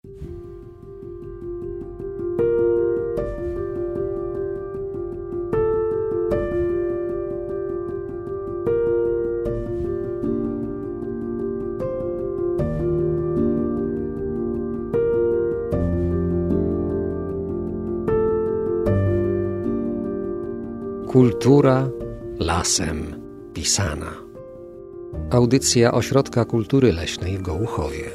Kultura lasem pisana. Audycja Ośrodka Kultury Leśnej w Gołuchowie.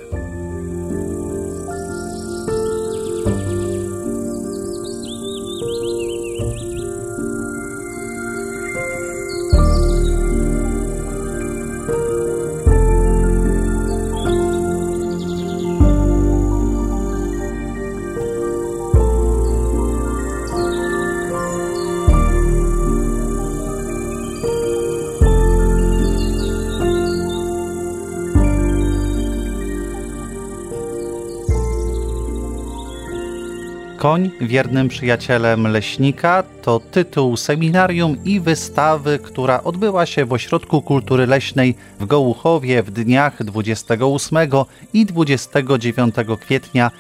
Koń wiernym przyjacielem leśnika to tytuł seminarium i wystawy, która odbyła się w Ośrodku Kultury Leśnej w Gołuchowie w dniach 28 i 29 kwietnia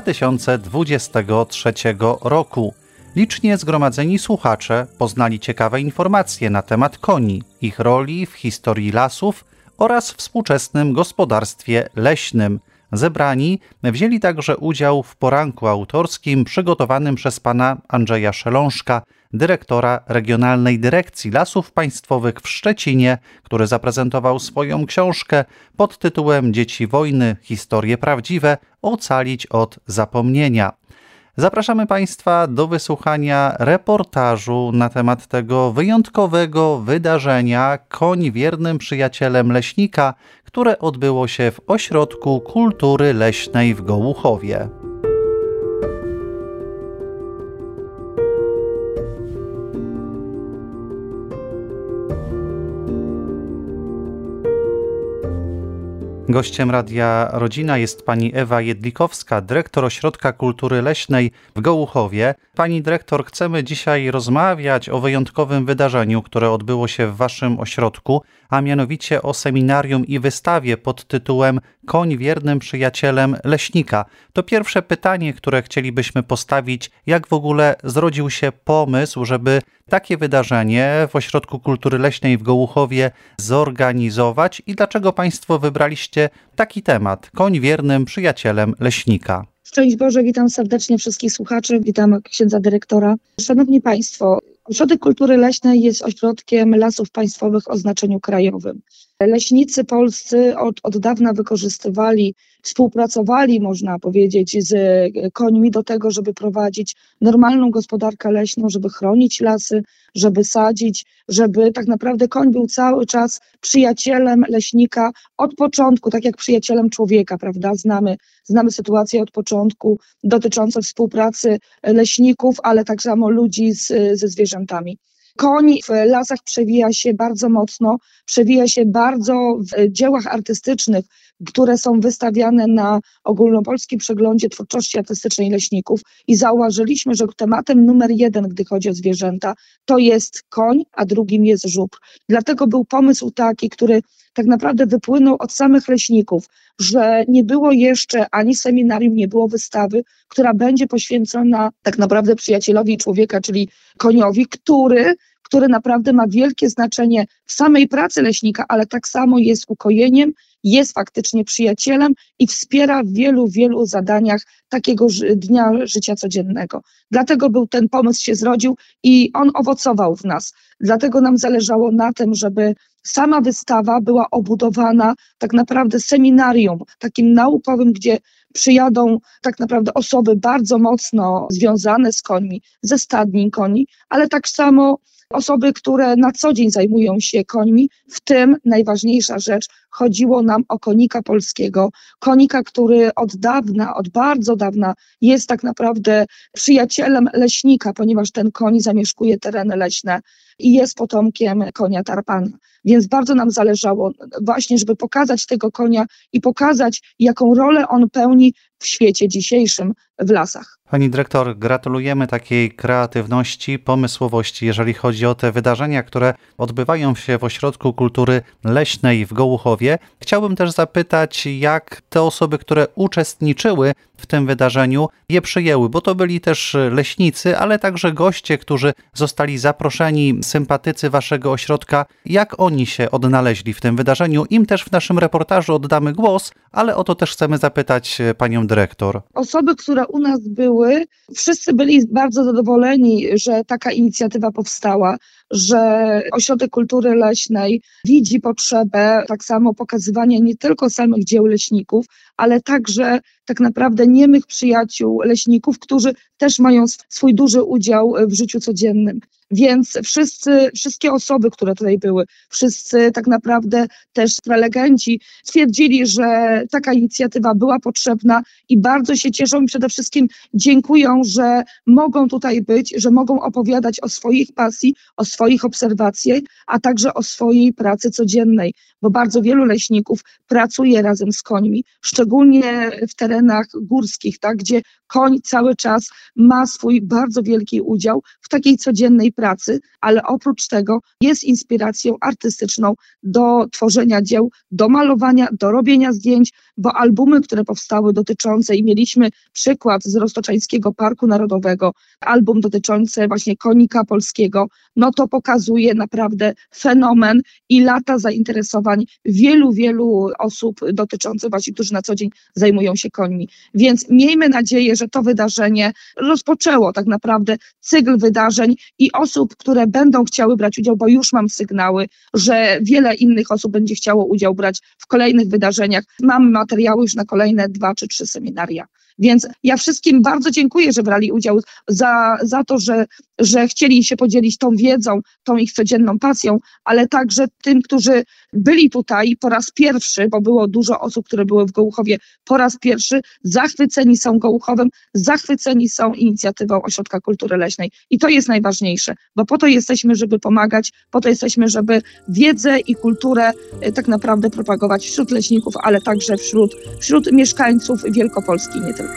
2023 roku. Licznie zgromadzeni słuchacze poznali ciekawe informacje na temat koni, ich roli w historii lasów oraz współczesnym gospodarstwie leśnym. Zebrani wzięli także udział w poranku autorskim przygotowanym przez pana Andrzeja Szelążka, dyrektora Regionalnej Dyrekcji Lasów Państwowych w Szczecinie, który zaprezentował swoją książkę pod tytułem Dzieci wojny – historie prawdziwe – ocalić od zapomnienia. Zapraszamy Państwa do wysłuchania reportażu na temat tego wyjątkowego wydarzenia Koń wiernym przyjacielem leśnika, które odbyło się w Ośrodku Kultury Leśnej w Gołuchowie. Gościem Radia Rodzina jest pani Ewa Jedlikowska, dyrektor Ośrodka Kultury Leśnej w Gołuchowie. Pani dyrektor, chcemy dzisiaj rozmawiać o wyjątkowym wydarzeniu, które odbyło się w waszym ośrodku, a mianowicie o seminarium i wystawie pod tytułem Koń wiernym przyjacielem leśnika. To pierwsze pytanie, które chcielibyśmy postawić, jak w ogóle zrodził się pomysł, żeby takie wydarzenie w Ośrodku Kultury Leśnej w Gołuchowie zorganizować i dlaczego Państwo wybraliście taki temat, koń wiernym przyjacielem leśnika? Szczęść Boże, witam serdecznie wszystkich słuchaczy, witam księdza dyrektora. Szanowni Państwo, Ośrodek Kultury Leśnej jest ośrodkiem lasów państwowych o znaczeniu krajowym. Leśnicy polscy od dawna wykorzystywali, współpracowali, można powiedzieć, z końmi do tego, żeby prowadzić normalną gospodarkę leśną, żeby chronić lasy, żeby sadzić, żeby tak naprawdę koń był cały czas przyjacielem leśnika od początku, tak jak przyjacielem człowieka, prawda? Znamy sytuację od początku dotyczącą współpracy leśników, ale tak samo ludzi ze zwierzętami. Koń w lasach przewija się bardzo mocno, przewija się bardzo w dziełach artystycznych, które są wystawiane na ogólnopolskim przeglądzie twórczości artystycznej leśników i zauważyliśmy, że tematem numer 1, gdy chodzi o zwierzęta, to jest koń, a drugim jest żubr. Dlatego był pomysł taki, który tak naprawdę wypłynął od samych leśników, że nie było jeszcze ani seminarium, nie było wystawy, która będzie poświęcona tak naprawdę przyjacielowi człowieka, czyli koniowi, który naprawdę ma wielkie znaczenie w samej pracy leśnika, ale tak samo jest ukojeniem, jest faktycznie przyjacielem i wspiera w wielu zadaniach takiego dnia życia codziennego. Dlatego ten pomysł się zrodził i on owocował w nas. Dlatego nam zależało na tym, żeby sama wystawa była obudowana tak naprawdę seminarium, takim naukowym, gdzie przyjadą tak naprawdę osoby bardzo mocno związane z końmi, ze stadnin koni, ale tak samo osoby, które na co dzień zajmują się końmi, w tym najważniejsza rzecz, chodziło nam o konika polskiego, konika, który od bardzo dawna jest tak naprawdę przyjacielem leśnika, ponieważ ten koń zamieszkuje tereny leśne i jest potomkiem konia tarpana. Więc bardzo nam zależało właśnie, żeby pokazać tego konia i pokazać, jaką rolę on pełni w świecie dzisiejszym w lasach. Pani dyrektor, gratulujemy takiej kreatywności, pomysłowości, jeżeli chodzi o te wydarzenia, które odbywają się w Ośrodku Kultury Leśnej w Gołuchowie. Gołuchowie. Chciałbym też zapytać, jak te osoby, które uczestniczyły w tym wydarzeniu, je przyjęły, bo to byli też leśnicy, ale także goście, którzy zostali zaproszeni, sympatycy waszego ośrodka. Jak oni się odnaleźli w tym wydarzeniu? Im też w naszym reportażu oddamy głos, ale o to też chcemy zapytać panią dyrektor. Osoby, które u nas były, wszyscy byli bardzo zadowoleni, że taka inicjatywa powstała, że Ośrodek Kultury Leśnej widzi potrzebę tak samo pokazywania nie tylko samych dzieł leśników, ale także tak naprawdę niemych przyjaciół leśników, którzy też mają swój duży udział w życiu codziennym. Więc wszystkie osoby, które tutaj były, wszyscy tak naprawdę też prelegenci stwierdzili, że taka inicjatywa była potrzebna i bardzo się cieszą i przede wszystkim dziękują, że mogą tutaj być, że mogą opowiadać o swoich pasji, o swoich obserwacjach, a także o swojej pracy codziennej, bo bardzo wielu leśników pracuje razem z końmi, szczególnie w terenach górskich, tak, gdzie koń cały czas ma swój bardzo wielki udział w takiej codziennej pracy, ale oprócz tego jest inspiracją artystyczną do tworzenia dzieł, do malowania, do robienia zdjęć, bo albumy, które powstały dotyczące i mieliśmy przykład z Roztoczańskiego Parku Narodowego, album dotyczący właśnie konika polskiego, no to pokazuje naprawdę fenomen i lata zainteresowań wielu osób dotyczących właśnie, którzy na co dzień zajmują się końmi. Więc miejmy nadzieję, że to wydarzenie rozpoczęło tak naprawdę cykl wydarzeń i osób, które będą chciały brać udział, bo już mam sygnały, że wiele innych osób będzie chciało udział brać w kolejnych wydarzeniach. Mamy materiały już na kolejne 2 czy 3 seminaria. Więc ja wszystkim bardzo dziękuję, że brali udział, za to, że chcieli się podzielić tą wiedzą, tą ich codzienną pasją, ale także tym, którzy byli tutaj po raz pierwszy, bo było dużo osób, które były w Gołuchowie po raz pierwszy, zachwyceni są Gołuchowem, zachwyceni są inicjatywą Ośrodka Kultury Leśnej. I to jest najważniejsze, bo po to jesteśmy, żeby pomagać, po to jesteśmy, żeby wiedzę i kulturę tak naprawdę propagować wśród leśników, ale także wśród mieszkańców Wielkopolski, nie tylko.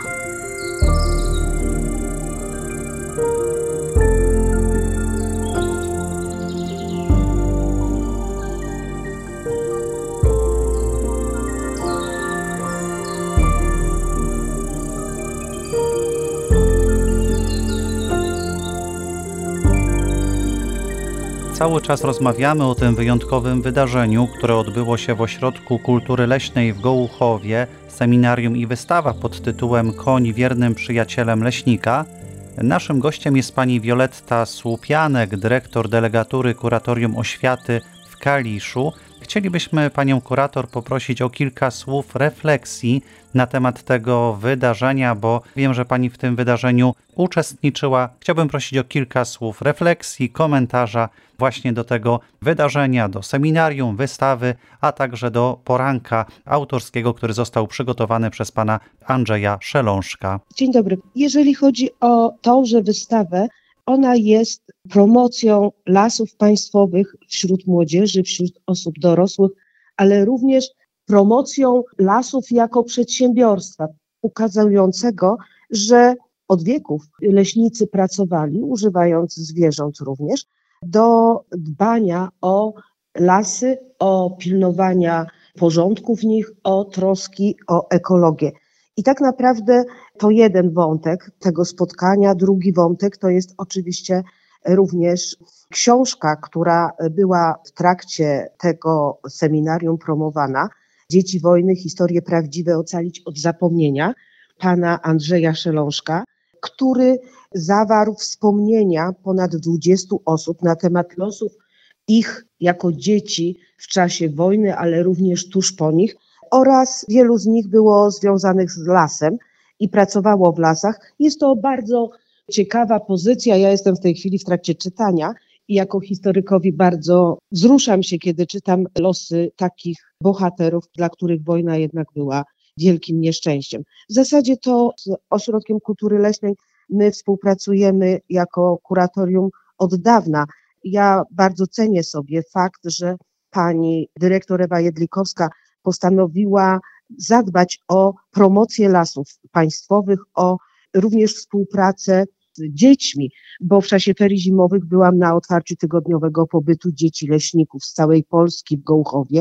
Cały czas rozmawiamy o tym wyjątkowym wydarzeniu, które odbyło się w Ośrodku Kultury Leśnej w Gołuchowie, seminarium i wystawa pod tytułem Koń wiernym przyjacielem leśnika. Naszym gościem jest pani Wioletta Słupianek, dyrektor delegatury Kuratorium Oświaty w Kaliszu. Chcielibyśmy panią kurator poprosić o kilka słów refleksji na temat tego wydarzenia, bo wiem, że pani w tym wydarzeniu uczestniczyła. Chciałbym prosić o kilka słów refleksji, komentarza właśnie do tego wydarzenia, do seminarium, wystawy, a także do poranka autorskiego, który został przygotowany przez pana Andrzeja Szelążka. Dzień dobry. Jeżeli chodzi o tąże wystawę, ona jest promocją lasów państwowych wśród młodzieży, wśród osób dorosłych, ale również promocją lasów jako przedsiębiorstwa, ukazującego, że od wieków leśnicy pracowali, używając zwierząt również, do dbania o lasy, o pilnowania porządku w nich, o troski o ekologię. I tak naprawdę to jeden wątek tego spotkania. Drugi wątek to jest oczywiście również książka, która była w trakcie tego seminarium promowana. Dzieci wojny, historie prawdziwe ocalić od zapomnienia, pana Andrzeja Szelążka, który zawarł wspomnienia ponad 20 osób na temat losów ich jako dzieci w czasie wojny, ale również tuż po nich, oraz wielu z nich było związanych z lasem i pracowało w lasach. Jest to bardzo ciekawa pozycja. Ja jestem w tej chwili w trakcie czytania i jako historykowi bardzo wzruszam się, kiedy czytam losy takich bohaterów, dla których wojna jednak była wielkim nieszczęściem. W zasadzie to z Ośrodkiem Kultury Leśnej my współpracujemy jako kuratorium od dawna. Ja bardzo cenię sobie fakt, że pani dyrektor Ewa Jedlikowska postanowiła zadbać o promocję lasów państwowych, o również współpracę z dziećmi, bo w czasie ferii zimowych byłam na otwarciu tygodniowego pobytu dzieci leśników z całej Polski w Gołuchowie.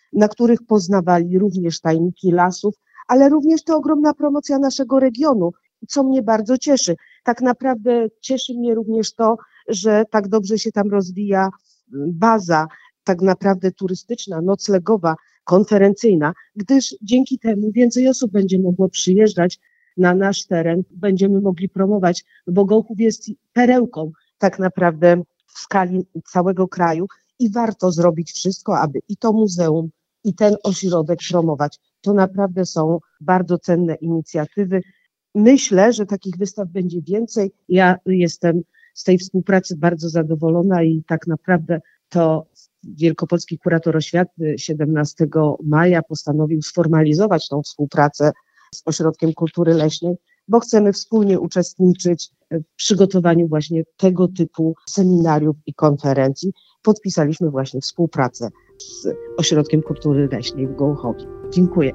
na których poznawali również tajniki lasów, ale również to ogromna promocja naszego regionu, co mnie bardzo cieszy. Tak naprawdę cieszy mnie również to, że tak dobrze się tam rozwija baza tak naprawdę turystyczna, noclegowa, konferencyjna, gdyż dzięki temu więcej osób będzie mogło przyjeżdżać na nasz teren, będziemy mogli promować, bo Gołchów jest perełką tak naprawdę w skali całego kraju i warto zrobić wszystko, aby i to muzeum, i ten ośrodek promować. To naprawdę są bardzo cenne inicjatywy. Myślę, że takich wystaw będzie więcej. Ja jestem z tej współpracy bardzo zadowolona i tak naprawdę to Wielkopolski Kurator Oświaty 17 maja postanowił sformalizować tą współpracę z Ośrodkiem Kultury Leśnej, bo chcemy wspólnie uczestniczyć w przygotowaniu właśnie tego typu seminariów i konferencji. Podpisaliśmy właśnie współpracę z Ośrodkiem Kultury Leśnej w Gołuchowie. Dziękuję.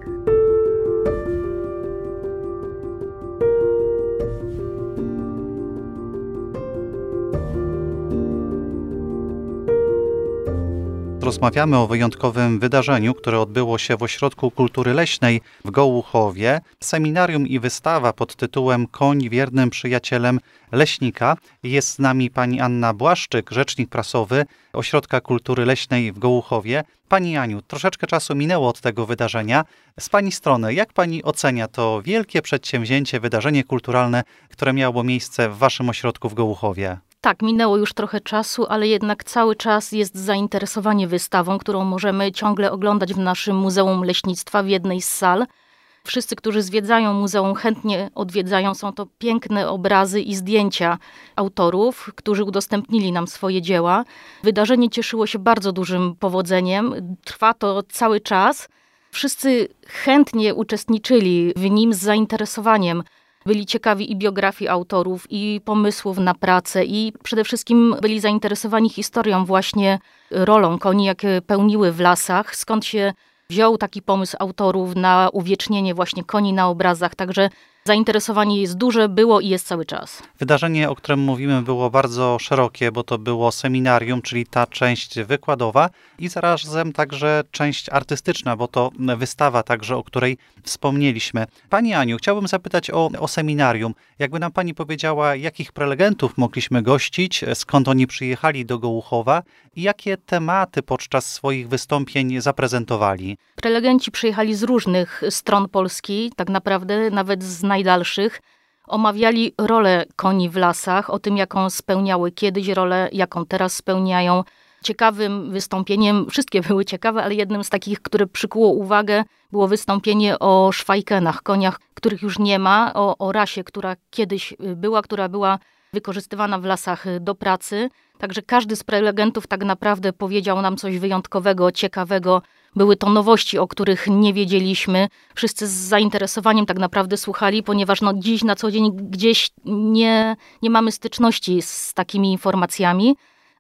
Rozmawiamy o wyjątkowym wydarzeniu, które odbyło się w Ośrodku Kultury Leśnej w Gołuchowie. Seminarium i wystawa pod tytułem Koń wiernym przyjacielem leśnika. Jest z nami pani Anna Błaszczyk, rzecznik prasowy Ośrodka Kultury Leśnej w Gołuchowie. Pani Aniu, troszeczkę czasu minęło od tego wydarzenia. Z pani strony, jak pani ocenia to wielkie przedsięwzięcie, wydarzenie kulturalne, które miało miejsce w waszym ośrodku w Gołuchowie? Tak, minęło już trochę czasu, ale jednak cały czas jest zainteresowanie wystawą, którą możemy ciągle oglądać w naszym Muzeum Leśnictwa w jednej z sal. Wszyscy, którzy zwiedzają muzeum, chętnie odwiedzają. Są to piękne obrazy i zdjęcia autorów, którzy udostępnili nam swoje dzieła. Wydarzenie cieszyło się bardzo dużym powodzeniem. Trwa to cały czas. Wszyscy chętnie uczestniczyli w nim z zainteresowaniem. Byli ciekawi i biografii autorów, i pomysłów na pracę, i przede wszystkim byli zainteresowani historią, właśnie rolą koni, jakie pełniły w lasach, skąd się wziął taki pomysł autorów na uwiecznienie właśnie koni na obrazach. Także zainteresowanie jest duże, było i jest cały czas. Wydarzenie, o którym mówimy, było bardzo szerokie, bo to było seminarium, czyli ta część wykładowa i zarazem także część artystyczna, bo to wystawa także, o której wspomnieliśmy. Pani Aniu, chciałbym zapytać o seminarium. Jakby nam pani powiedziała, jakich prelegentów mogliśmy gościć, skąd oni przyjechali do Gołuchowa i jakie tematy podczas swoich wystąpień zaprezentowali? Prelegenci przyjechali z różnych stron Polski, tak naprawdę nawet z najdalszych. Omawiali rolę koni w lasach, o tym, jaką spełniały kiedyś rolę, jaką teraz spełniają. Ciekawym wystąpieniem, wszystkie były ciekawe, ale jednym z takich, które przykuło uwagę, było wystąpienie o szwajkenach, koniach, których już nie ma, o rasie, która kiedyś była, która była wykorzystywana w lasach do pracy. Także każdy z prelegentów tak naprawdę powiedział nam coś wyjątkowego, ciekawego. Były to nowości, o których nie wiedzieliśmy. Wszyscy z zainteresowaniem tak naprawdę słuchali, ponieważ dziś na co dzień gdzieś nie mamy styczności z takimi informacjami,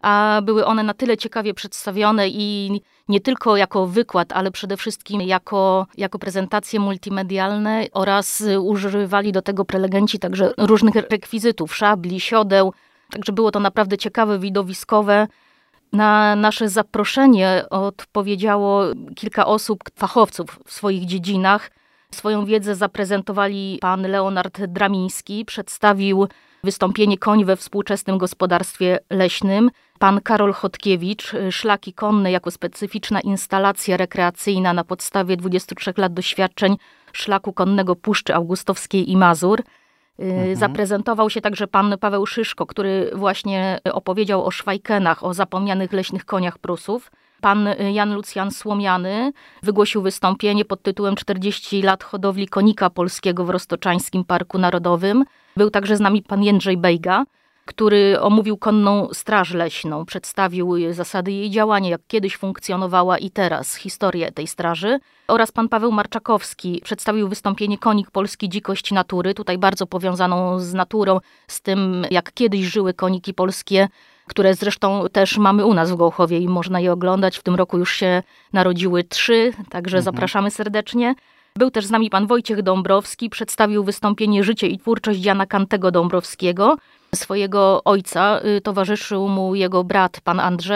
a były one na tyle ciekawie przedstawione i nie tylko jako wykład, ale przede wszystkim jako prezentacje multimedialne oraz używali do tego prelegenci także różnych rekwizytów, szabli, siodeł. Także było to naprawdę ciekawe, widowiskowe. Na nasze zaproszenie odpowiedziało kilka osób, fachowców w swoich dziedzinach. Swoją wiedzę zaprezentowali pan Leonard Dramiński, przedstawił wystąpienie Koń we współczesnym gospodarstwie leśnym. Pan Karol Chodkiewicz, Szlaki konne jako specyficzna instalacja rekreacyjna na podstawie 23 lat doświadczeń szlaku konnego Puszczy Augustowskiej i Mazur. Zaprezentował się także pan Paweł Szyszko, który właśnie opowiedział o szwajkenach, o zapomnianych leśnych koniach Prusów. Pan Jan Lucjan Słomiany wygłosił wystąpienie pod tytułem 40 lat hodowli konika polskiego w Roztoczańskim Parku Narodowym. Był także z nami pan Jędrzej Bejga, który omówił konną straż leśną, przedstawił zasady jej działania, jak kiedyś funkcjonowała i teraz, historię tej straży. Oraz pan Paweł Marczakowski przedstawił wystąpienie Konik polski, dzikość natury, tutaj bardzo powiązaną z naturą, z tym jak kiedyś żyły koniki polskie, które zresztą też mamy u nas w Gołuchowie i można je oglądać. W tym roku już się narodziły 3, także zapraszamy serdecznie. Był też z nami pan Wojciech Dąbrowski, przedstawił wystąpienie Życie i twórczość Jana Kantego Dąbrowskiego. Swojego ojca towarzyszył mu jego brat, pan Andrzej.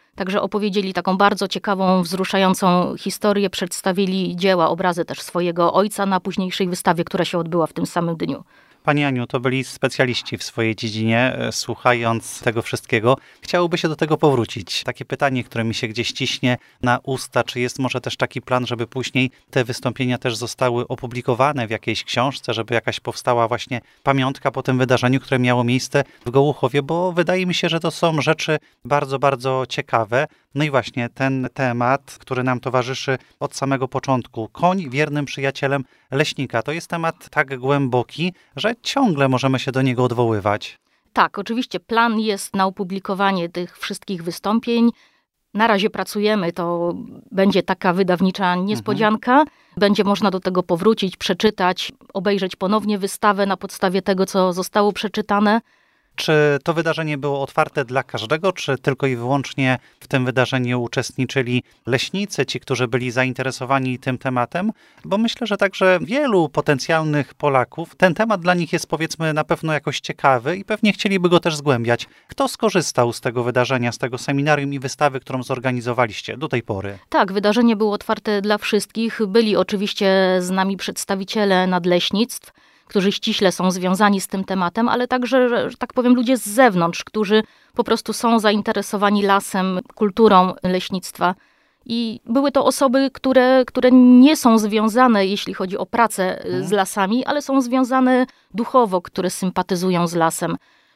Także opowiedzieli taką bardzo ciekawą, wzruszającą historię, przedstawili dzieła, obrazy też swojego ojca na późniejszej wystawie, która się odbyła w tym samym dniu. Pani Aniu, to byli specjaliści w swojej dziedzinie. Słuchając tego wszystkiego, chciałoby się do tego powrócić. Takie pytanie, które mi się gdzieś ciśnie na usta, czy jest może też taki plan, żeby później te wystąpienia też zostały opublikowane w jakiejś książce, żeby jakaś powstała właśnie pamiątka po tym wydarzeniu, które miało miejsce w Gołuchowie, bo wydaje mi się, że to są rzeczy bardzo, bardzo ciekawe. No i właśnie ten temat, który nam towarzyszy od samego początku, koń wiernym przyjacielem leśnika, to jest temat tak głęboki, że ciągle możemy się do niego odwoływać. Tak, oczywiście plan jest na opublikowanie tych wszystkich wystąpień. Na razie pracujemy, to będzie taka wydawnicza niespodzianka. Będzie można do tego powrócić, przeczytać, obejrzeć ponownie wystawę na podstawie tego, co zostało przeczytane. Czy to wydarzenie było otwarte dla każdego, czy tylko i wyłącznie w tym wydarzeniu uczestniczyli leśnicy, ci, którzy byli zainteresowani tym tematem? Bo myślę, że także wielu potencjalnych Polaków, ten temat dla nich jest powiedzmy na pewno jakoś ciekawy i pewnie chcieliby go też zgłębiać. Kto skorzystał z tego wydarzenia, z tego seminarium i wystawy, którą zorganizowaliście do tej pory? Tak, wydarzenie było otwarte dla wszystkich. Byli oczywiście z nami przedstawiciele nadleśnictw, którzy ściśle są związani z tym tematem, ale także, że tak powiem, ludzie z zewnątrz, którzy po prostu są zainteresowani lasem, kulturą leśnictwa. I były to osoby, które nie są związane, jeśli chodzi o pracę z lasami, ale są związane duchowo, które sympatyzują z lasem,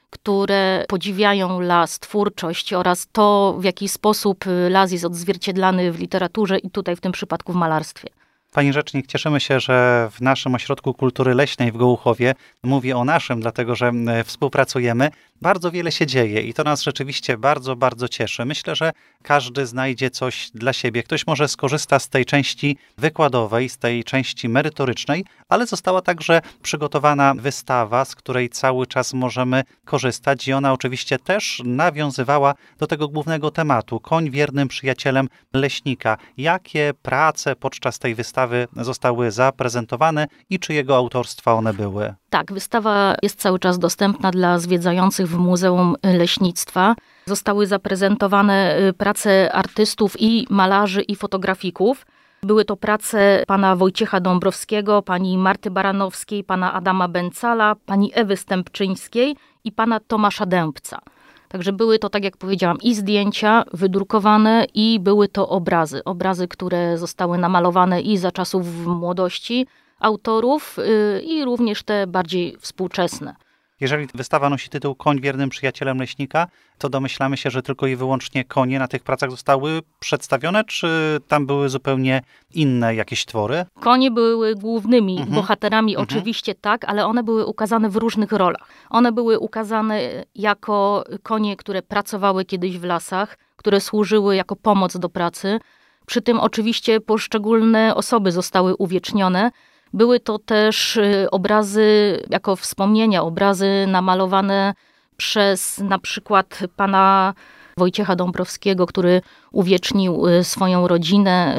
które podziwiają las, twórczość oraz to, w jaki sposób las jest odzwierciedlany w literaturze i tutaj w tym przypadku w malarstwie. Pani rzecznik, cieszymy się, że w naszym Ośrodku Kultury Leśnej w Gołuchowie, mówię o naszym, dlatego że współpracujemy, bardzo wiele się dzieje i to nas rzeczywiście bardzo, bardzo cieszy. Myślę, że każdy znajdzie coś dla siebie. Ktoś może skorzysta z tej części wykładowej, z tej części merytorycznej, ale została także przygotowana wystawa, z której cały czas możemy korzystać i ona oczywiście też nawiązywała do tego głównego tematu. Koń wiernym przyjacielem leśnika. Jakie prace podczas tej wystawy zostały zaprezentowane i czyjego autorstwa one były? Tak, wystawa jest cały czas dostępna dla zwiedzających w Muzeum Leśnictwa. Zostały zaprezentowane prace artystów i malarzy i fotografików. Były to prace pana Wojciecha Dąbrowskiego, pani Marty Baranowskiej, pana Adama Bęcala, pani Ewy Stępczyńskiej i pana Tomasza Dębca. Także były to, tak jak powiedziałam, i zdjęcia wydrukowane i były to obrazy. Obrazy, które zostały namalowane i za czasów młodości autorów i również te bardziej współczesne. Jeżeli wystawa nosi tytuł Koń wiernym przyjacielem leśnika, to domyślamy się, że tylko i wyłącznie konie na tych pracach zostały przedstawione, czy tam były zupełnie inne jakieś twory? Konie były głównymi bohaterami, oczywiście tak, ale one były ukazane w różnych rolach. One były ukazane jako konie, które pracowały kiedyś w lasach, które służyły jako pomoc do pracy. Przy tym oczywiście poszczególne osoby zostały uwiecznione. Były to też obrazy, jako wspomnienia, obrazy namalowane przez na przykład pana Wojciecha Dąbrowskiego, który uwiecznił swoją rodzinę,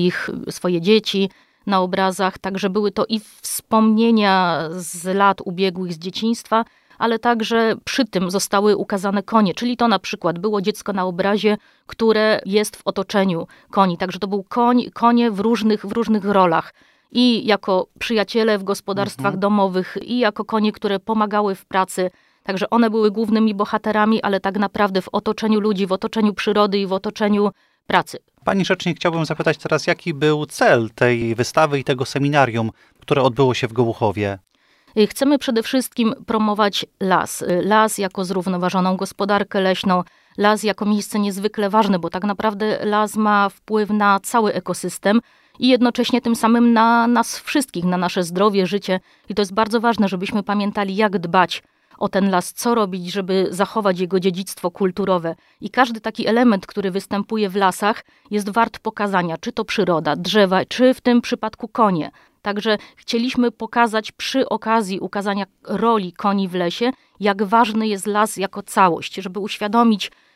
swoje dzieci na obrazach. Także były to i wspomnienia z lat ubiegłych, z dzieciństwa, ale także przy tym zostały ukazane konie, czyli to na przykład było dziecko na obrazie, które jest w otoczeniu koni. Także to był konie w różnych rolach. I jako przyjaciele w gospodarstwach domowych, i jako konie, które pomagały w pracy. Także one były głównymi bohaterami, ale tak naprawdę w otoczeniu ludzi, w otoczeniu przyrody i w otoczeniu pracy. Pani rzecznik, chciałbym zapytać teraz, jaki był cel tej wystawy i tego seminarium, które odbyło się w Gołuchowie? Chcemy przede wszystkim promować las. Las jako zrównoważoną gospodarkę leśną, las jako miejsce niezwykle ważne, bo tak naprawdę las ma wpływ na cały ekosystem, i jednocześnie tym samym na nas wszystkich, na nasze zdrowie, życie. I to jest bardzo ważne, żebyśmy pamiętali, jak dbać o ten las, co robić, żeby zachować jego dziedzictwo kulturowe. I każdy taki element, który występuje w lasach, jest wart pokazania, czy to przyroda, drzewa, czy w tym przypadku konie. Także chcieliśmy pokazać przy okazji ukazania roli koni w lesie, jak ważny jest las jako całość, żeby uświadomić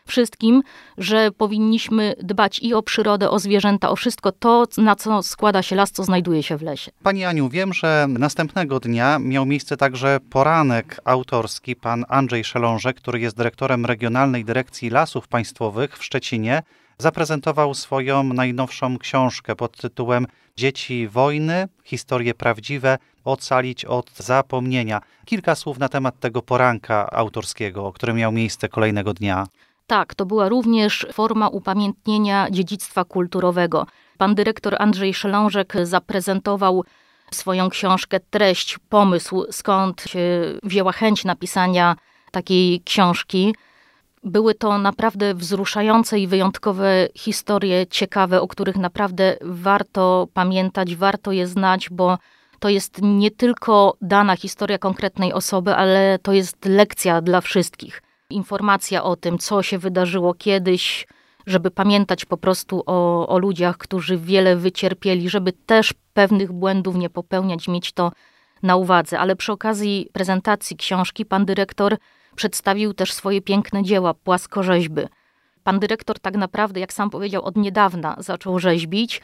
wszystkim, że powinniśmy dbać i o przyrodę, o zwierzęta, o wszystko to, na co składa się las, co znajduje się w lesie. Pani Aniu, wiem, że następnego dnia miał miejsce także poranek autorski. Pan Andrzej Szelążek, który jest dyrektorem Regionalnej Dyrekcji Lasów Państwowych w Szczecinie, zaprezentował swoją najnowszą książkę pod tytułem Dzieci wojny, historie prawdziwe, ocalić od zapomnienia. Kilka słów na temat tego poranka autorskiego, który miał miejsce kolejnego dnia. Tak, to była również forma upamiętnienia dziedzictwa kulturowego. Pan dyrektor Andrzej Szelążek zaprezentował swoją książkę, treść, pomysł, skąd się wzięła chęć napisania takiej książki. Były to naprawdę wzruszające i wyjątkowe historie, ciekawe, o których naprawdę warto pamiętać, warto je znać, bo to jest nie tylko dana historia konkretnej osoby, ale to jest lekcja dla wszystkich. Informacja o tym, co się wydarzyło kiedyś, żeby pamiętać po prostu o ludziach, którzy wiele wycierpieli, żeby też pewnych błędów nie popełniać, mieć to na uwadze. Ale przy okazji prezentacji książki pan dyrektor przedstawił też swoje piękne dzieła, płaskorzeźby. Pan dyrektor tak naprawdę, jak sam powiedział, od niedawna zaczął rzeźbić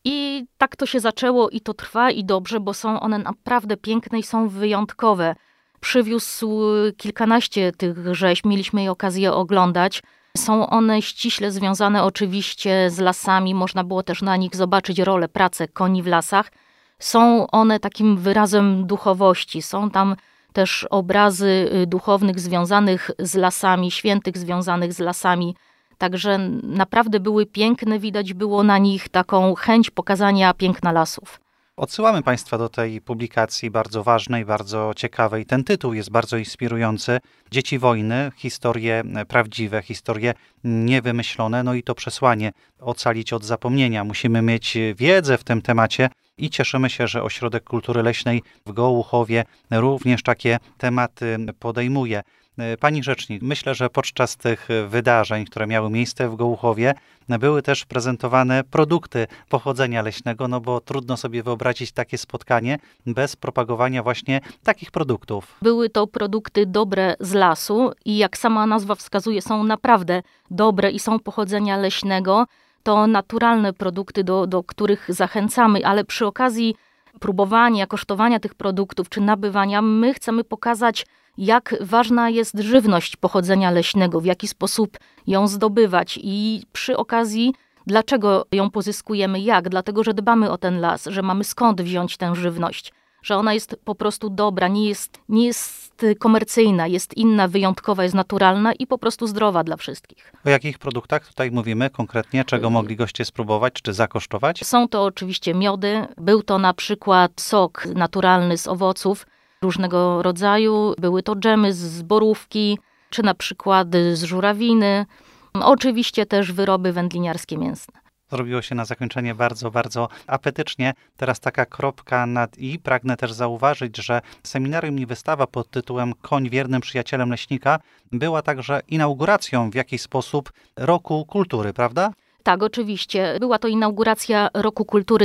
i tak to się zaczęło i to trwa i dobrze, bo są one naprawdę piękne i są wyjątkowe. Przywiózł kilkanaście tych rzeźb, mieliśmy jej okazję oglądać. Są one ściśle związane oczywiście z lasami, można było też na nich zobaczyć rolę, pracę koni w lasach. Są one takim wyrazem duchowości, są tam też obrazy duchownych związanych z lasami, świętych związanych z lasami. Także naprawdę były piękne, widać było na nich taką chęć pokazania piękna lasów. Odsyłamy Państwa do tej publikacji bardzo ważnej, bardzo ciekawej. Ten tytuł jest bardzo inspirujący. Dzieci wojny, historie prawdziwe, historie niewymyślone, no i to przesłanie ocalić od zapomnienia. Musimy mieć wiedzę w tym temacie i cieszymy się, że Ośrodek Kultury Leśnej w Gołuchowie również takie tematy podejmuje. Pani rzecznik, myślę, że podczas tych wydarzeń, które miały miejsce w Gołuchowie, były też prezentowane produkty pochodzenia leśnego, no bo trudno sobie wyobrazić takie spotkanie bez propagowania właśnie takich produktów. Były to produkty dobre z lasu i jak sama nazwa wskazuje, są naprawdę dobre i są pochodzenia leśnego. To naturalne produkty, do których zachęcamy, ale przy okazji próbowania, kosztowania tych produktów czy nabywania, my chcemy pokazać, jak ważna jest żywność pochodzenia leśnego, w jaki sposób ją zdobywać i przy okazji dlaczego ją pozyskujemy, jak? Dlatego, że dbamy o ten las, że mamy skąd wziąć tę żywność, że ona jest po prostu dobra, nie jest komercyjna, jest inna, wyjątkowa, jest naturalna i po prostu zdrowa dla wszystkich. O jakich produktach tutaj mówimy konkretnie? Czego mogli goście spróbować czy zakosztować? Są to oczywiście miody, był to na przykład sok naturalny z owoców różnego rodzaju, były to dżemy z borówki, czy na przykład z żurawiny, oczywiście też wyroby wędliniarskie mięsne. Zrobiło się na zakończenie bardzo, bardzo apetycznie. Teraz taka kropka nad i. Pragnę też zauważyć, że seminarium i wystawa pod tytułem Koń wiernym przyjacielem leśnika była także inauguracją w jakiś sposób Roku Kultury, prawda? Tak, oczywiście. Była to inauguracja Roku Kultury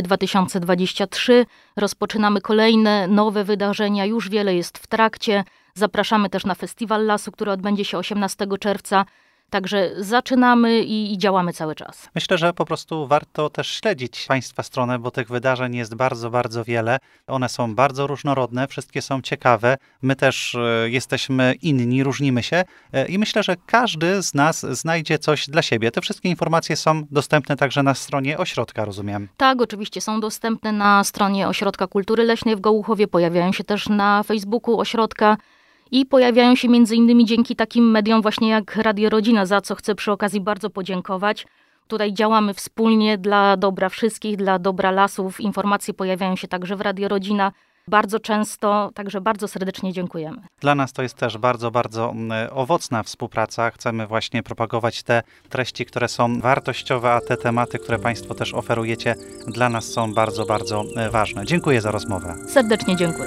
2023. Rozpoczynamy kolejne nowe wydarzenia. Już wiele jest w trakcie. Zapraszamy też na Festiwal Lasu, który odbędzie się 18 czerwca. Także zaczynamy i działamy cały czas. Myślę, że po prostu warto też śledzić Państwa stronę, bo tych wydarzeń jest bardzo, bardzo wiele. One są bardzo różnorodne, wszystkie są ciekawe. My też jesteśmy inni, różnimy się i myślę, że każdy z nas znajdzie coś dla siebie. Te wszystkie informacje są dostępne także na stronie ośrodka, rozumiem. Tak, oczywiście są dostępne na stronie Ośrodka Kultury Leśnej w Gołuchowie, pojawiają się też na Facebooku ośrodka. I pojawiają się między innymi dzięki takim mediom właśnie jak Radio Rodzina, za co chcę przy okazji bardzo podziękować. Tutaj działamy wspólnie dla dobra wszystkich, dla dobra lasów. Informacje pojawiają się także w Radio Rodzina bardzo często, także bardzo serdecznie dziękujemy. Dla nas to jest też bardzo, bardzo owocna współpraca. Chcemy właśnie propagować te treści, które są wartościowe, a te tematy, które Państwo też oferujecie, dla nas są bardzo, bardzo ważne. Dziękuję za rozmowę. Serdecznie dziękuję.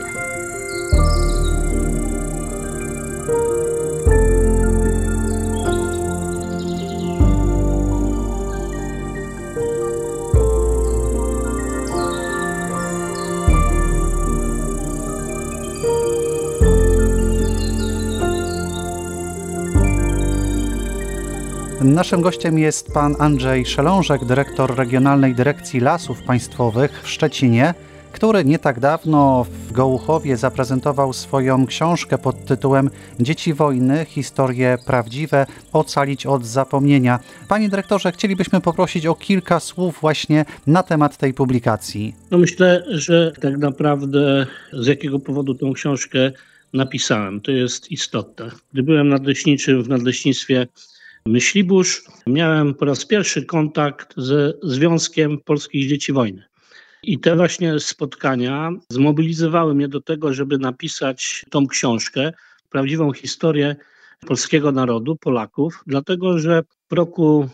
Naszym gościem jest pan Andrzej Szelążek, dyrektor Regionalnej Dyrekcji Lasów Państwowych w Szczecinie, który nie tak dawno w Gołuchowie zaprezentował swoją książkę pod tytułem Dzieci wojny. Historie prawdziwe. Ocalić od zapomnienia. Panie dyrektorze, chcielibyśmy poprosić o kilka słów właśnie na temat tej publikacji. Myślę, że tak naprawdę z jakiego powodu tę książkę napisałem, to jest istotne. Gdy byłem nadleśniczym w Nadleśnictwie Myślibórz, miałem po raz pierwszy kontakt ze Związkiem Polskich Dzieci Wojny. I te właśnie spotkania zmobilizowały mnie do tego, żeby napisać tą książkę, prawdziwą historię polskiego narodu, Polaków, dlatego że w roku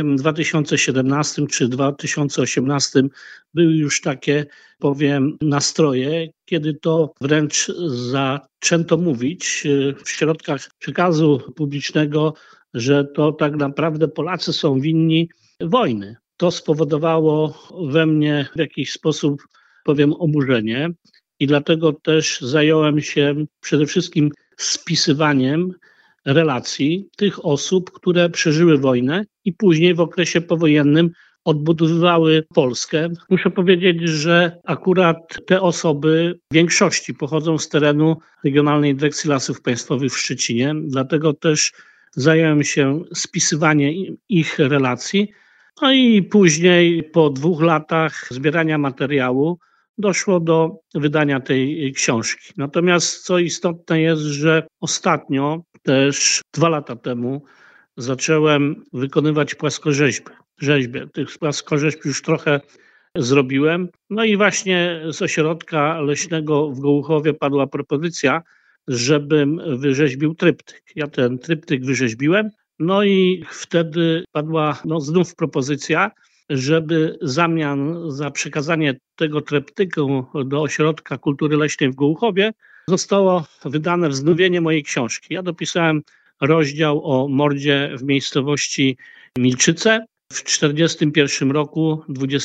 2017 czy 2018 były już takie, nastroje, kiedy to wręcz zaczęto mówić w środkach przekazu publicznego, że to tak naprawdę Polacy są winni wojny. To spowodowało we mnie w jakiś sposób, oburzenie i dlatego też zająłem się przede wszystkim spisywaniem relacji tych osób, które przeżyły wojnę i później w okresie powojennym odbudowywały Polskę. Muszę powiedzieć, że akurat te osoby w większości pochodzą z terenu Regionalnej Dyrekcji Lasów Państwowych w Szczecinie, dlatego też zająłem się spisywaniem ich relacji. No i później po 2 latach zbierania materiału doszło do wydania tej książki. Natomiast co istotne jest, że ostatnio, też 2 lata temu, zacząłem wykonywać rzeźbę. Tych płaskorzeźb już trochę zrobiłem. No i właśnie z ośrodka leśnego w Gołuchowie padła propozycja, żebym wyrzeźbił tryptyk. Ja ten tryptyk wyrzeźbiłem. No i wtedy padła znów propozycja, żeby w zamian za przekazanie tego tryptyku do Ośrodka Kultury Leśnej w Gołuchowie zostało wydane wznowienie mojej książki. Ja dopisałem rozdział o mordzie w miejscowości Milczyce w 1941 roku,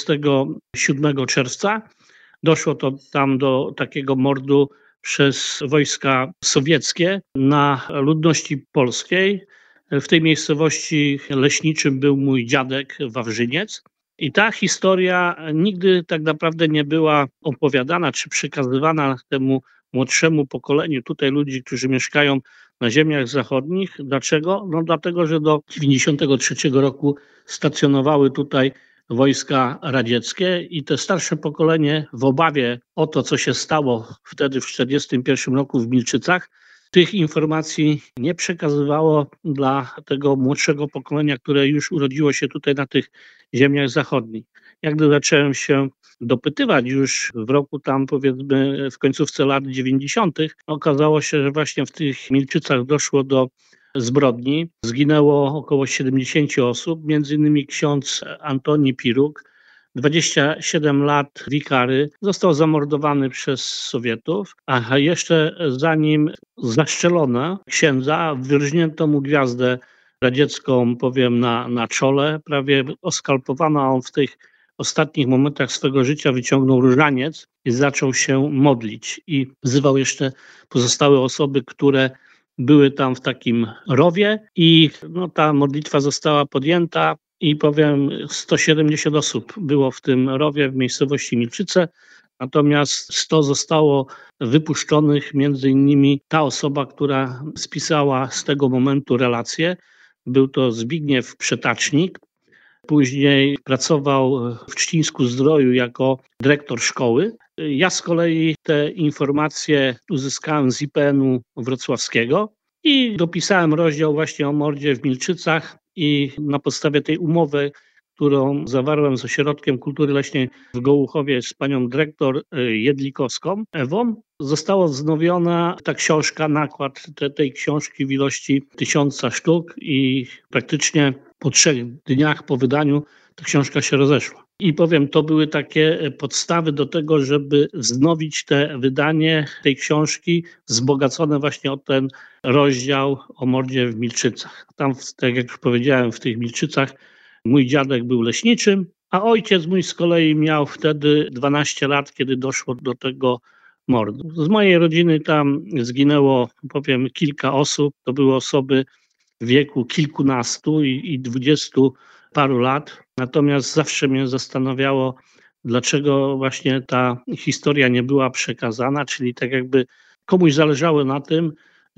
27 czerwca. Doszło to tam do takiego mordu przez wojska sowieckie na ludności polskiej. W tej miejscowości leśniczym był mój dziadek Wawrzyniec. I ta historia nigdy tak naprawdę nie była opowiadana czy przekazywana temu młodszemu pokoleniu tutaj ludzi, którzy mieszkają na ziemiach zachodnich. Dlaczego? Dlatego, że do 1993 roku stacjonowały tutaj wojska radzieckie i te starsze pokolenie w obawie o to, co się stało wtedy w 1941 roku w Milczycach, tych informacji nie przekazywało dla tego młodszego pokolenia, które już urodziło się tutaj na tych ziemiach zachodnich. Jak gdy zacząłem się dopytywać już w roku tam w końcówce lat 90., okazało się, że właśnie w tych Milczycach doszło do zbrodni. Zginęło około 70 osób, między innymi ksiądz Antoni Piruk, 27 lat wikary, został zamordowany przez Sowietów, a jeszcze zanim zaszczelono księdza, wyrżnięto mu gwiazdę radziecką, na czole, prawie oskalpowano, a on w tych ostatnich momentach swego życia wyciągnął różaniec i zaczął się modlić i wzywał jeszcze pozostałe osoby, które były tam w takim rowie i ta modlitwa została podjęta i 170 osób było w tym rowie w miejscowości Milczyce, natomiast 100 zostało wypuszczonych, między innymi ta osoba, która spisała z tego momentu relacje. Był to Zbigniew Przetacznik. Później pracował w Trzcińsku-Zdroju jako dyrektor szkoły. Ja z kolei te informacje uzyskałem z IPN-u wrocławskiego i dopisałem rozdział właśnie o mordzie w Milczycach i na podstawie tej umowy, którą zawarłem z Ośrodkiem Kultury Leśnej w Gołuchowie z panią dyrektor Jedlikowską, Ewą, została wznowiona ta książka, nakład tej książki w ilości 1000 sztuk i praktycznie po 3 dniach po wydaniu ta książka się rozeszła. I to były takie podstawy do tego, żeby wznowić te wydanie tej książki, wzbogacone właśnie o ten rozdział o mordzie w Milczycach. Tam, tak jak już powiedziałem, w tych Milczycach mój dziadek był leśniczym, a ojciec mój z kolei miał wtedy 12 lat, kiedy doszło do tego mordu. Z mojej rodziny tam zginęło, kilka osób. To były osoby w wieku kilkunastu i 20 paru lat. Natomiast zawsze mnie zastanawiało, dlaczego właśnie ta historia nie była przekazana, czyli tak jakby komuś zależało na tym,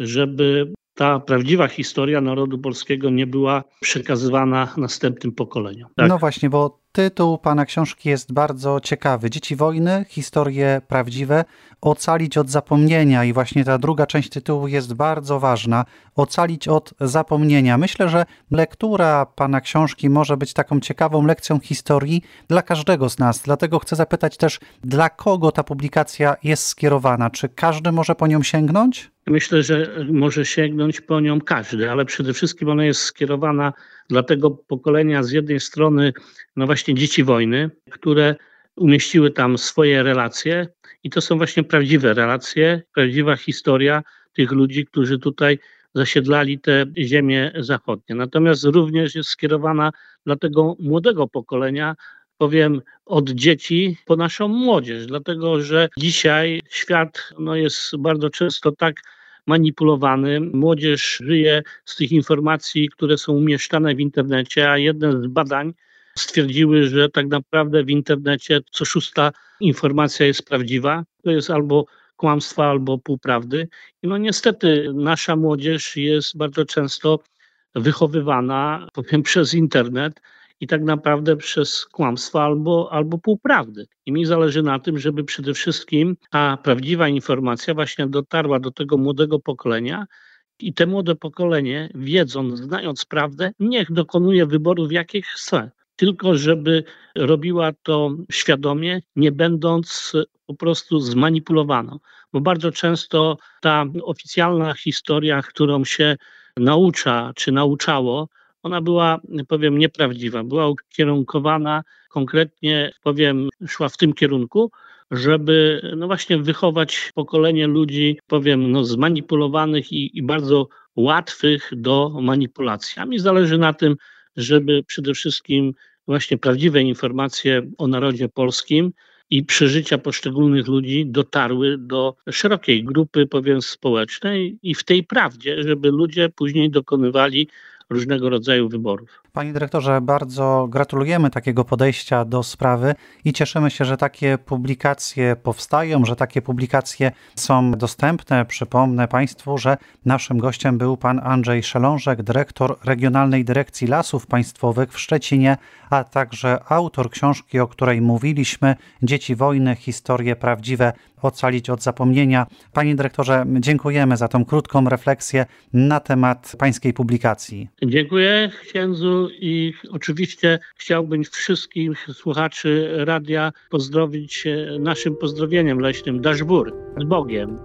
żeby ta prawdziwa historia narodu polskiego nie była przekazywana następnym pokoleniom. Tak? No właśnie, bo tytuł pana książki jest bardzo ciekawy. Dzieci wojny, historie prawdziwe, ocalić od zapomnienia. I właśnie ta druga część tytułu jest bardzo ważna. Ocalić od zapomnienia. Myślę, że lektura pana książki może być taką ciekawą lekcją historii dla każdego z nas. Dlatego chcę zapytać też, dla kogo ta publikacja jest skierowana? Czy każdy może po nią sięgnąć? Myślę, że może sięgnąć po nią każdy, ale przede wszystkim ona jest skierowana dla tego pokolenia z jednej strony, no właśnie dzieci wojny, które umieściły tam swoje relacje i to są właśnie prawdziwe relacje, prawdziwa historia tych ludzi, którzy tutaj zasiedlali te ziemie zachodnie. Natomiast również jest skierowana dla tego młodego pokolenia, powiem od dzieci po naszą młodzież, dlatego że dzisiaj świat jest bardzo często tak manipulowany. Młodzież żyje z tych informacji, które są umieszczane w internecie, a jedne z badań stwierdziły, że tak naprawdę w internecie co 6. informacja jest prawdziwa. To jest albo kłamstwo, albo półprawdy. I niestety nasza młodzież jest bardzo często wychowywana, powiem, przez internet i tak naprawdę przez kłamstwa albo półprawdy. I mi zależy na tym, żeby przede wszystkim ta prawdziwa informacja właśnie dotarła do tego młodego pokolenia i te młode pokolenie, wiedząc, znając prawdę, niech dokonuje wyborów, jakich chce. Tylko żeby robiła to świadomie, nie będąc po prostu zmanipulowaną. Bo bardzo często ta oficjalna historia, którą się naucza czy nauczało, ona była, powiem, nieprawdziwa. Była ukierunkowana konkretnie, powiem, szła w tym kierunku, żeby właśnie wychować pokolenie ludzi, powiem, zmanipulowanych i bardzo łatwych do manipulacji. A mi zależy na tym, żeby przede wszystkim właśnie prawdziwe informacje o narodzie polskim i przeżycia poszczególnych ludzi dotarły do szerokiej grupy, powiem, społecznej i w tej prawdzie, żeby ludzie później dokonywali różnego rodzaju wyborów. Panie dyrektorze, bardzo gratulujemy takiego podejścia do sprawy i cieszymy się, że takie publikacje powstają, że takie publikacje są dostępne. Przypomnę Państwu, że naszym gościem był pan Andrzej Szelążek, dyrektor Regionalnej Dyrekcji Lasów Państwowych w Szczecinie, a także autor książki, o której mówiliśmy, Dzieci wojny, historie prawdziwe, ocalić od zapomnienia. Panie dyrektorze, dziękujemy za tą krótką refleksję na temat pańskiej publikacji. Dziękuję księdzu i oczywiście chciałbym wszystkich słuchaczy radia pozdrowić naszym pozdrowieniem leśnym. Dasz bór, z Bogiem.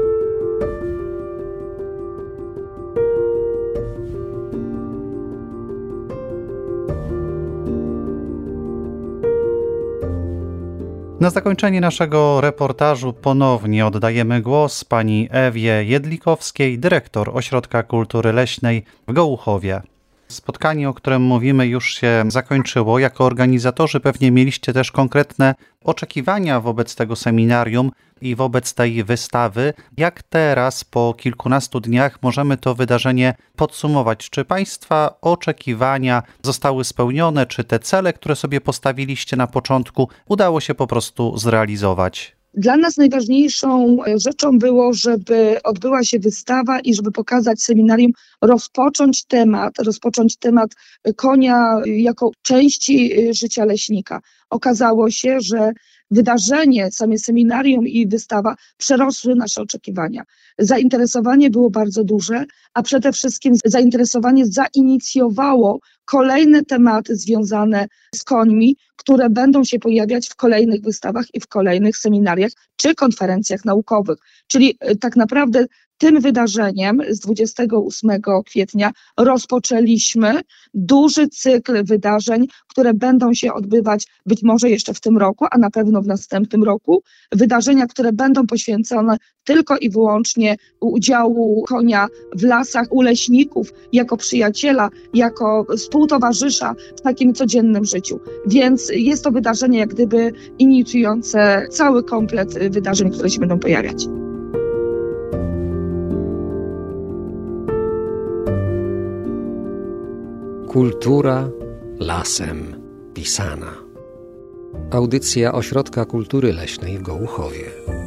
Na zakończenie naszego reportażu ponownie oddajemy głos pani Ewie Jedlikowskiej, dyrektor Ośrodka Kultury Leśnej w Gołuchowie. Spotkanie, o którym mówimy, już się zakończyło. Jako organizatorzy pewnie mieliście też konkretne oczekiwania wobec tego seminarium i wobec tej wystawy. Jak teraz, po kilkunastu dniach, możemy to wydarzenie podsumować? Czy Państwa oczekiwania zostały spełnione? Czy te cele, które sobie postawiliście na początku, udało się po prostu zrealizować? Dla nas najważniejszą rzeczą było, żeby odbyła się wystawa i żeby pokazać seminarium, rozpocząć temat konia jako części życia leśnika. Okazało się, że wydarzenie, same seminarium i wystawa przerosły nasze oczekiwania. Zainteresowanie było bardzo duże, a przede wszystkim zainteresowanie zainicjowało kolejne tematy związane z końmi, które będą się pojawiać w kolejnych wystawach i w kolejnych seminariach czy konferencjach naukowych. Czyli tak naprawdę tym wydarzeniem z 28 kwietnia rozpoczęliśmy duży cykl wydarzeń, które będą się odbywać być może jeszcze w tym roku, a na pewno w następnym roku. Wydarzenia, które będą poświęcone tylko i wyłącznie udziału konia w lasach, u leśników, jako przyjaciela, jako współtowarzysza w takim codziennym życiu. Więc jest to wydarzenie jak gdyby inicjujące cały komplet wydarzeń, które się będą pojawiać. Kultura lasem pisana. Audycja Ośrodka Kultury Leśnej w Gołuchowie.